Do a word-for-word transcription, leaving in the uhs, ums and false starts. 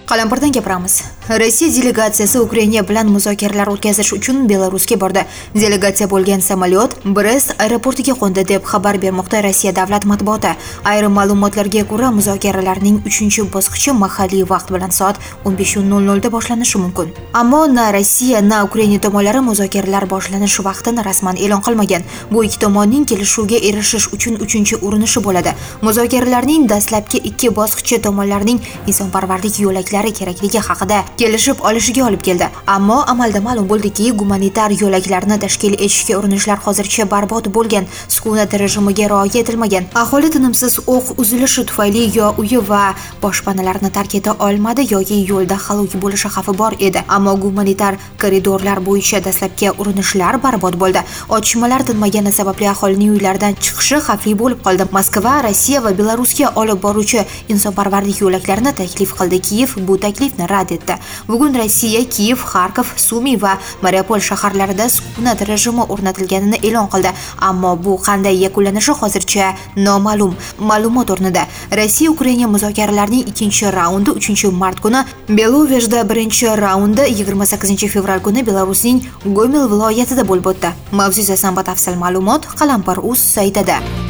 Qalampirdan gapiramiz. Rossiya delegatsiyasi Ukraina bilan muzokaralar o'tkazish uchun Belarusga bordi. Delegatsiya bo'lgan samolyot Brest aeroportiga qo'ndi deb xabar bermoqda Rossiya davlat matbuoti. Ayrim ma'lumotlarga ko'ra, muzokaralarning uchinchi bosqichi mahalliy vaqt bilan soat o'n besh nol nol da boshlanishi mumkin. Ammo na Rossiya, na Ukraina tomonlari muzokaralar boshlanish vaqtini rasman e'lon qilmagan. Bu ikki tomonning kelishuvga erishish uchun uchinchi urinishi bo'ladi. Muzokaralarning dastlabki ikki bosqichi tomonlarning insonparvarlik yo'laklari kerakligi haqida kelishib olishiga olib keldi. Ammo amalda ma'lum bo'ldiki, gumanitar yo'laklarni tashkil etishga urinishlar hozircha barbod bo'lgan, sukunat rejimiga rioya etilmagan. Aholi tinimsiz o'q uzilishi tufayli yo uyi va boshpanalarini tark eta olmadi yoki yo'lda halok bo'lishi xavfi bor edi. Ammo gumanitar koridorlar bo'yicha dastlabki urinishlar barbod bo'ldi. Otishmalar tinmagani sababli aholining uylaridan chiqishi xavfli bo'lib qoldi. Moskva Rossiya va Belarusga olib boruvchi insonparvarlik yo'laklarini taklif qildi. Kiyev bu taklifni rad etdi. Bugun Rossiya Kiyev, Xarkov, Sumi va Mariupol shaharlarida sukunat rejimi o'rnatilganini e'lon qildi. Ammo bu qanday yakunlanishi hozircha noma'lum. Ma'lumot o'rnida Rossiya Ukraina muzokaralarining ikkinchi raundi uchinchi mart kuni Belovezda, birinchi raundi yigirma sakkizinchi fevral kuni Belarusning Gomel viloyatida bo'lib o'tdi. Mavzu yuzasidan batafsil ma'lumot Qalampir.uz saytida.